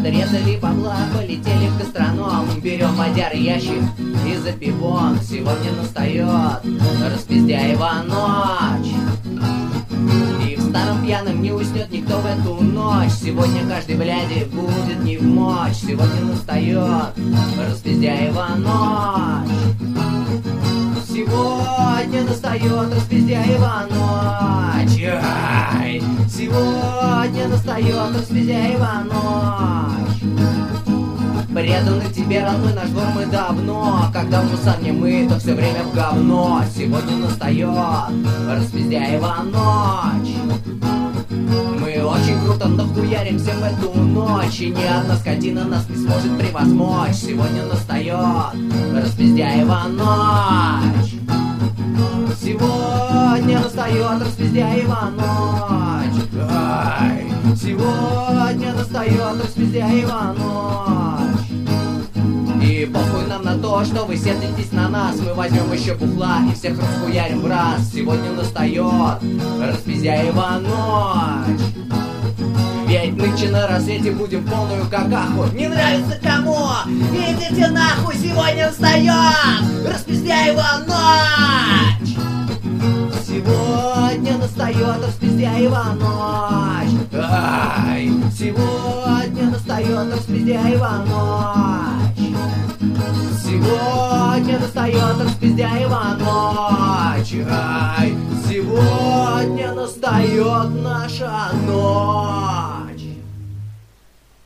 Подрезали бабла, полетели в гастроном. Берем водяр ящик и запивон. Сегодня настает Распиздяева ночь. И в старом пьяном не уснет никто в эту ночь. Сегодня каждый бляди будет не в мочь. Сегодня настает Распиздяева ночь. Сегодня настает Распиздяева ночь. Ай! Сегодня настает Распиздяева ночь. Преданный тебе, родной наш двор, мы давно. Когда в мусор не мы, то все время в говно. Сегодня настает Распиздяева ночь. Мы очень круто нахуяримся в эту ночь. И ни одна скотина нас не сможет превозмочь. Сегодня настает Распиздяева ночь. Сегодня настает Распиздяева ночь. Ай! Сегодня настает Распиздяева ночь. И похуй нам на то, что вы сердитесь на нас. Мы возьмем еще бухла и всех расхуярим в раз. Сегодня настает Распиздяева ночь. Ведь нынче на рассвете будем полную какаху. Не нравится кому? Идите нахуй, сегодня настает Распиздяева ночь. Сегодня настает Распиздяева ночь. Ай! Сегодня настает Распиздяева ночь. Сегодня настает Распиздяева ночь. Ай! Сегодня настает наша ночь.